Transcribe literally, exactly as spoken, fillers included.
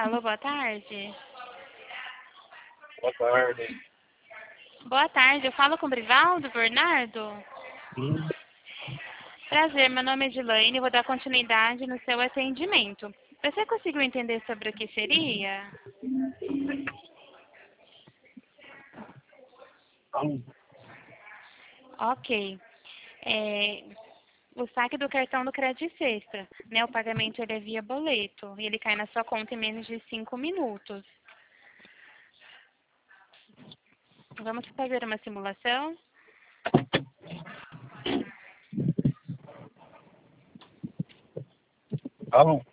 Alô, boa tarde. Boa tarde. Boa tarde, eu falo com o Brivaldo Bernardo? Sim. Prazer, meu nome é Edilane, vou dar continuidade no seu atendimento. Você conseguiu entender sobre o que seria? Então, Ok. É, o saque do cartão do Crédito Sexta, né? O pagamento ele é via boleto e ele cai na sua conta em menos de cinco minutos. Vamos fazer uma simulação? alô?